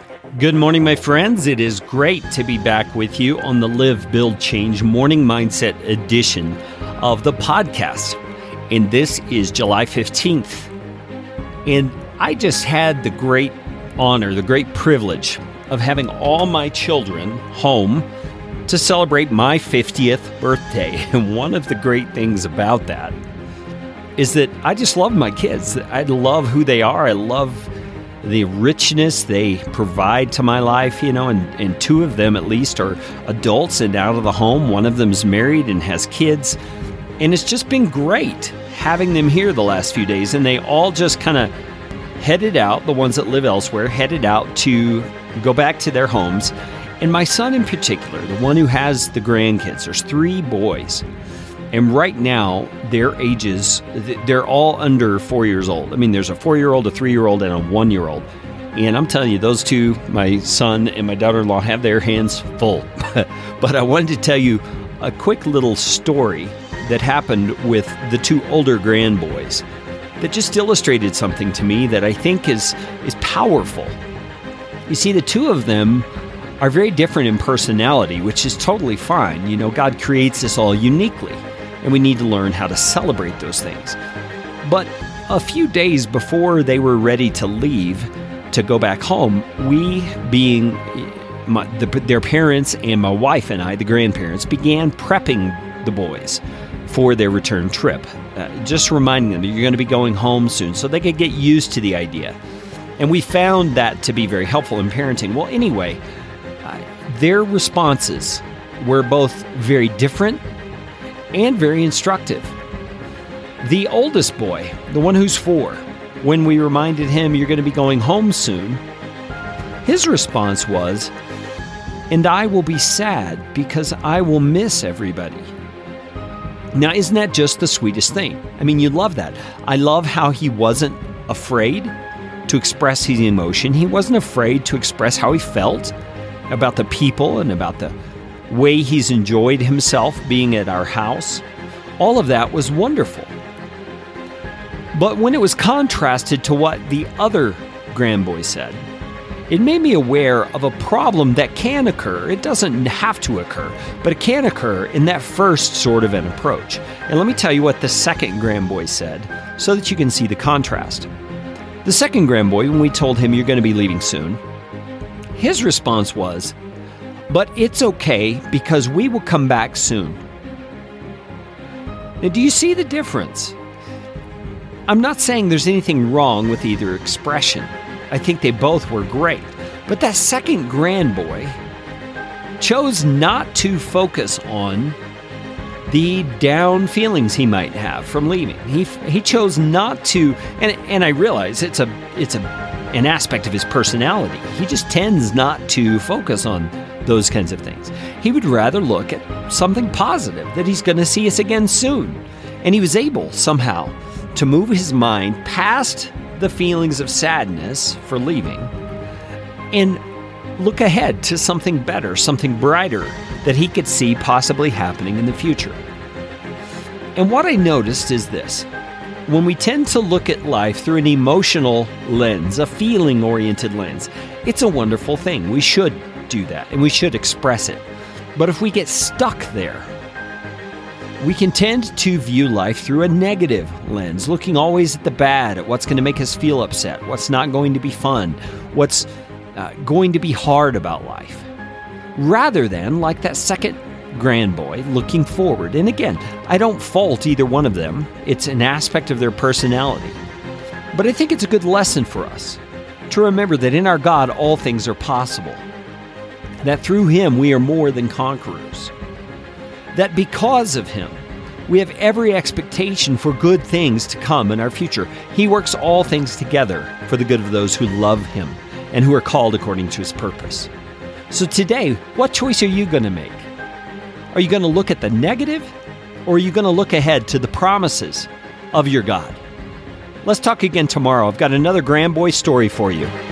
Good morning, my friends. It is great to be back with you on the Live, Build, Change Morning Mindset edition of the podcast. And this is July 15th. And I just had the great honor, the great privilege of having all my children home to celebrate my 50th birthday. And one of the great things about that is that I just love my kids. I love who they are. I love the richness they provide to my life, and two of them at least are adults and out of the home. One of them's married and has kids. And it's just been great having them here the last few days. And they all just kind of headed out, the ones that live elsewhere, headed out to go back to their homes. And my son in particular, the one who has the grandkids, there's 3 boys. And right now, their ages, they're all under 4 years old. I mean, there's a 4-year-old, a 3-year-old, and a 1-year-old. And I'm telling you, those two, my son and my daughter-in-law, have their hands full. But I wanted to tell you a quick little story that happened with the 2 older grandboys that just illustrated something to me that I think is powerful. You see, the 2 of them are very different in personality, which is totally fine. God creates us all uniquely, and we need to learn how to celebrate those things. But a few days before they were ready to leave to go back home, we, being their parents and my wife and I, the grandparents, began prepping the boys for their return trip, just reminding them that you're going to be going home soon so they could get used to the idea. And we found that to be very helpful in parenting. Well, anyway, their responses were both very different and very instructive. The oldest boy, the one who's 4, when we reminded him you're going to be going home soon, his response was, "And I will be sad because I will miss everybody." Now, isn't that just the sweetest thing? I mean, you love that. I love how he wasn't afraid to express his emotion. He wasn't afraid to express how he felt about the people and about the way he's enjoyed himself being at our house. All of that was wonderful. But when it was contrasted to what the other grandboy said, it made me aware of a problem that can occur. It doesn't have to occur, but it can occur in that first sort of an approach. And let me tell you what the second grandboy said so that you can see the contrast. The second grandboy, when we told him you're going to be leaving soon, his response was, "But it's okay because we will come back soon." Now, do you see the difference? I'm not saying there's anything wrong with either expression. I think they both were great. But that second grandboy chose not to focus on the down feelings he might have from leaving. He chose not to, and I realize it's an aspect of his personality. He just tends not to focus on those kinds of things. He would rather look at something positive, that he's going to see us again soon. And he was able somehow to move his mind past the feelings of sadness for leaving and look ahead to something better, something brighter that he could see possibly happening in the future. And what I noticed is this. When we tend to look at life through an emotional lens, a feeling-oriented lens, it's a wonderful thing. We should do that, and we should express it. But if we get stuck there, we can tend to view life through a negative lens, looking always at the bad, at what's going to make us feel upset, what's not going to be fun, what's going to be hard about life, rather than, like that second grandboy, looking forward. And again, I don't fault either one of them. It's an aspect of their personality. But I think it's a good lesson for us to remember that in our God, all things are possible. That through Him, we are more than conquerors. That because of Him, we have every expectation for good things to come in our future. He works all things together for the good of those who love Him and who are called according to His purpose. So today, what choice are you going to make? Are you going to look at the negative, or are you going to look ahead to the promises of your God? Let's talk again tomorrow. I've got another grandboy story for you.